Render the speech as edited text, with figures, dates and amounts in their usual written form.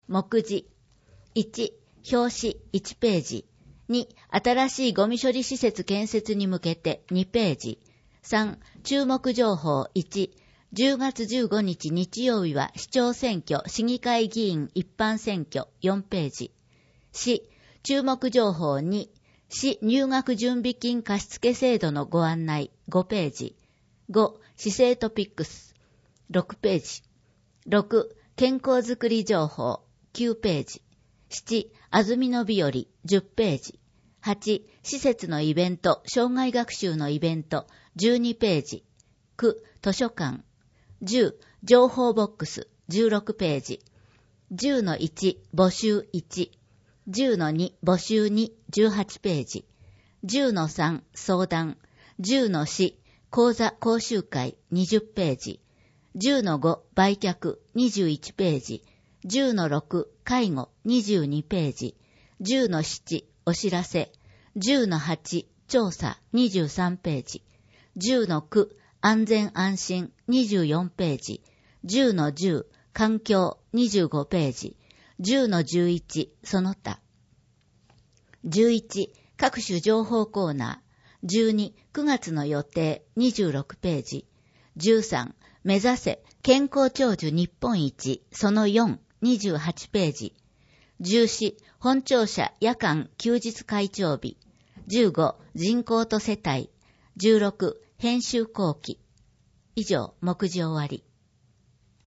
目次。1、表紙1ページ。2、新しいゴミ処理施設建設に向けて2ページ。3、注目情報1、10月15日日曜日は市長選挙、市議会議員一般選挙4ページ。4、注目情報2、市入学準備金貸付制度のご案内5ページ。5、市政トピックス6ページ。6、健康づくり情報9ページ。7、安住の日和10ページ。8、施設のイベント、障害学習のイベント12ページ。9、図書館。10、情報ボックス16ページ。10-1、募集1。10-2、募集2、18ページ。10-3、相談。10-4、講座講習会20ページ。10-5、売却21ページ。10-6、介護22ページ。10-7、お知らせ。10-8、調査23ページ。10-9、安全安心24ページ。10-10、環境25ページ。10-11、その他。11、各種情報コーナー。12、9月の予定26ページ。13、目指せ健康長寿日本一その4、28ページ。14、本庁舎夜間休日会長日。15、人口と世帯。16、編集後期。以上、目次終わり。